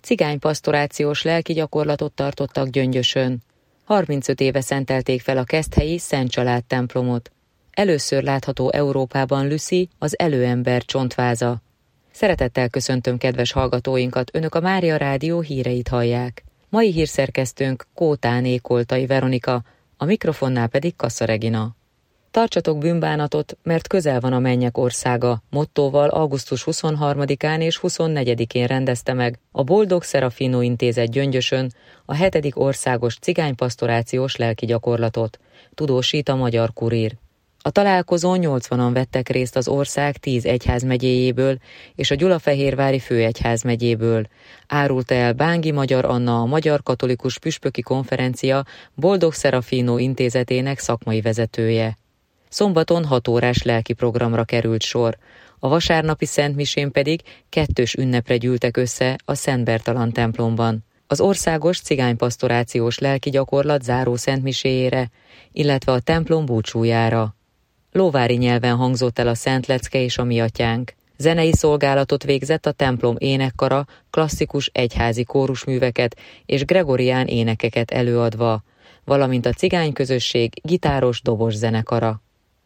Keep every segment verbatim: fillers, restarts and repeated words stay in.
Cigánypastorációs lelki gyakorlatot tartottak Gyöngyösön. harmincöt éve szentelték fel a keszthelyi Szent Család templomot. Először látható Európában Lucy, az előember csontváza. Szeretettel köszöntöm kedves hallgatóinkat, önök a Mária Rádió híreit hallják. Mai hírszerkesztőnk Kótáné Koltai Veronika, a mikrofonnál pedig Kassa Regina. Tartsatok bűnbánatot, mert közel van a mennyek országa, mottóval augusztus huszonharmadikán és huszonnegyedikén rendezte meg a Boldog Szerafino Intézet Gyöngyösön a hetedik országos cigánypastorációs lelki gyakorlatot, tudósít a Magyar Kurír. A találkozón nyolcvanan vettek részt az ország tíz egyházmegyéjéből és a Gyulafehérvári főegyházmegyéből, árulta el Bángi Magyar Anna, a Magyar Katolikus Püspöki Konferencia Boldog Szerafino Intézetének szakmai vezetője. Szombaton hat órás lelki programra került sor, a vasárnapi szentmisén pedig kettős ünnepre gyűltek össze a Szent Bertalan templomban. Az országos cigánypastorációs lelki gyakorlat záró szentmiséjére, illetve a templom búcsújára. Lóvári nyelven hangzott el a Szent Lecke és a Mi Atyánk. Zenei szolgálatot végzett a templom énekkara, klasszikus egyházi kórusműveket és gregorián énekeket előadva, valamint a cigányközösség gitáros dobos zenekara.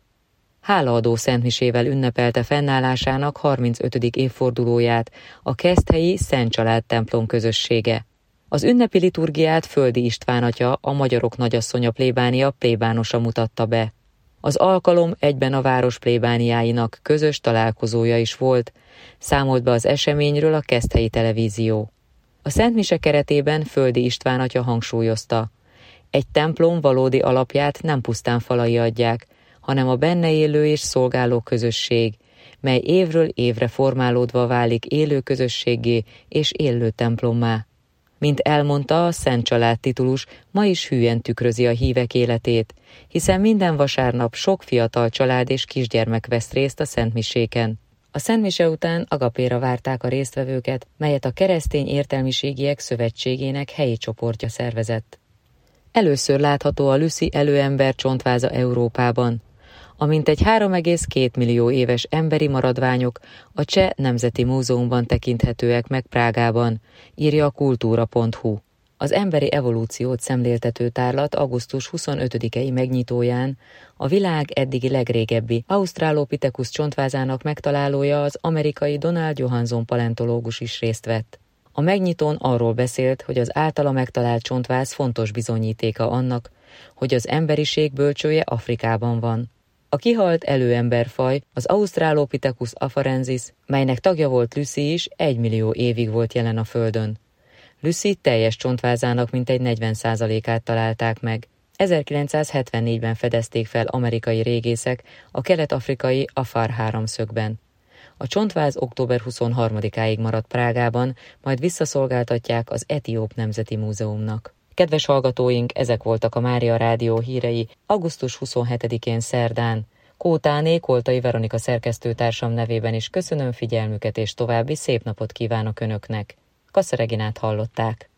Hálaadó szentmisével ünnepelte fennállásának harmincötödik évfordulóját a keszthelyi Szent Család templom közössége. Az ünnepi liturgiát Földi István atya, a magyarok nagyasszonya plébánia plébánosa mutatta be. Az alkalom egyben a város plébániáinak közös találkozója is volt, számolt be az eseményről a Keszthelyi Televízió. A szentmise keretében Földi István atya hangsúlyozta: egy templom valódi alapját nem pusztán falai adják, hanem a benne élő és szolgáló közösség, mely évről évre formálódva válik élő közösséggé és élő templommá. Mint elmondta, a Szent Család titulus ma is hűen tükrözi a hívek életét, hiszen minden vasárnap sok fiatal család és kisgyermek vesz részt a szentmiséken. A szentmise után agapéra várták a résztvevőket, melyet a Keresztény Értelmiségiek Szövetségének helyi csoportja szervezett. Először látható a Lucy előember csontváza Európában. A mintegy három egész két millió éves emberi maradványok a Cseh Nemzeti Múzeumban tekinthetőek meg Prágában, írja a kultúra pont hu. Az emberi evolúciót szemléltető tárlat augusztus huszonötödikei megnyitóján a világ eddigi legrégebbi Australopithecus csontvázának megtalálója, az amerikai Donald Johanson paleontológus is részt vett. A megnyitón arról beszélt, hogy az általa megtalált csontváz fontos bizonyítéka annak, hogy az emberiség bölcsője Afrikában van. A kihalt előemberfaj, az Australopithecus afarensis, melynek tagja volt Lucy is, egymillió évig volt jelen a Földön. Lucy teljes csontvázának mintegy negyven százalékát találták meg. ezerkilencszázhetvennégyben fedezték fel amerikai régészek a kelet-afrikai Afar háromszögben. A csontváz október huszonharmadikáig maradt Prágában, majd visszaszolgáltatják az Etióp Nemzeti Múzeumnak. Kedves hallgatóink, ezek voltak a Mária Rádió hírei augusztus huszonhetedikén szerdán. Kótáné Koltai Veronika szerkesztőtársam nevében is köszönöm figyelmüket, és további szép napot kívánok Önöknek. Kassa Reginát hallották.